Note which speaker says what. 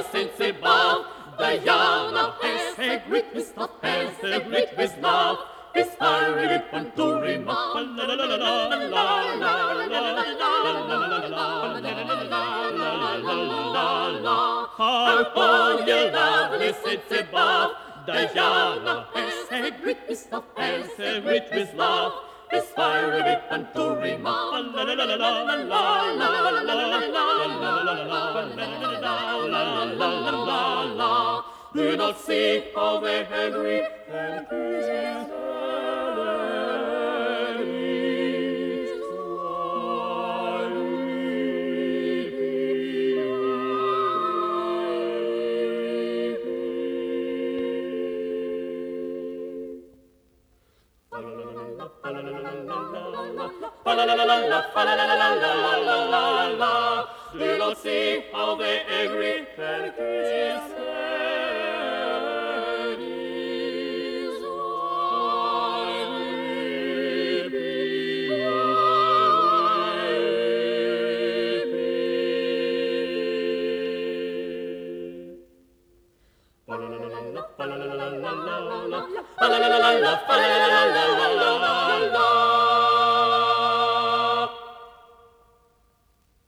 Speaker 1: since above. Diana has a great list of has a great with love. His fiery lip and to remark. La la la la la la la la la la. How you lovely sits above. Diana has a great list of has a great with love. His fiery lip and to remark. La la la la la la la la. Do not see how they Henry and Chris's do not see how they agree and Chris's head is wide.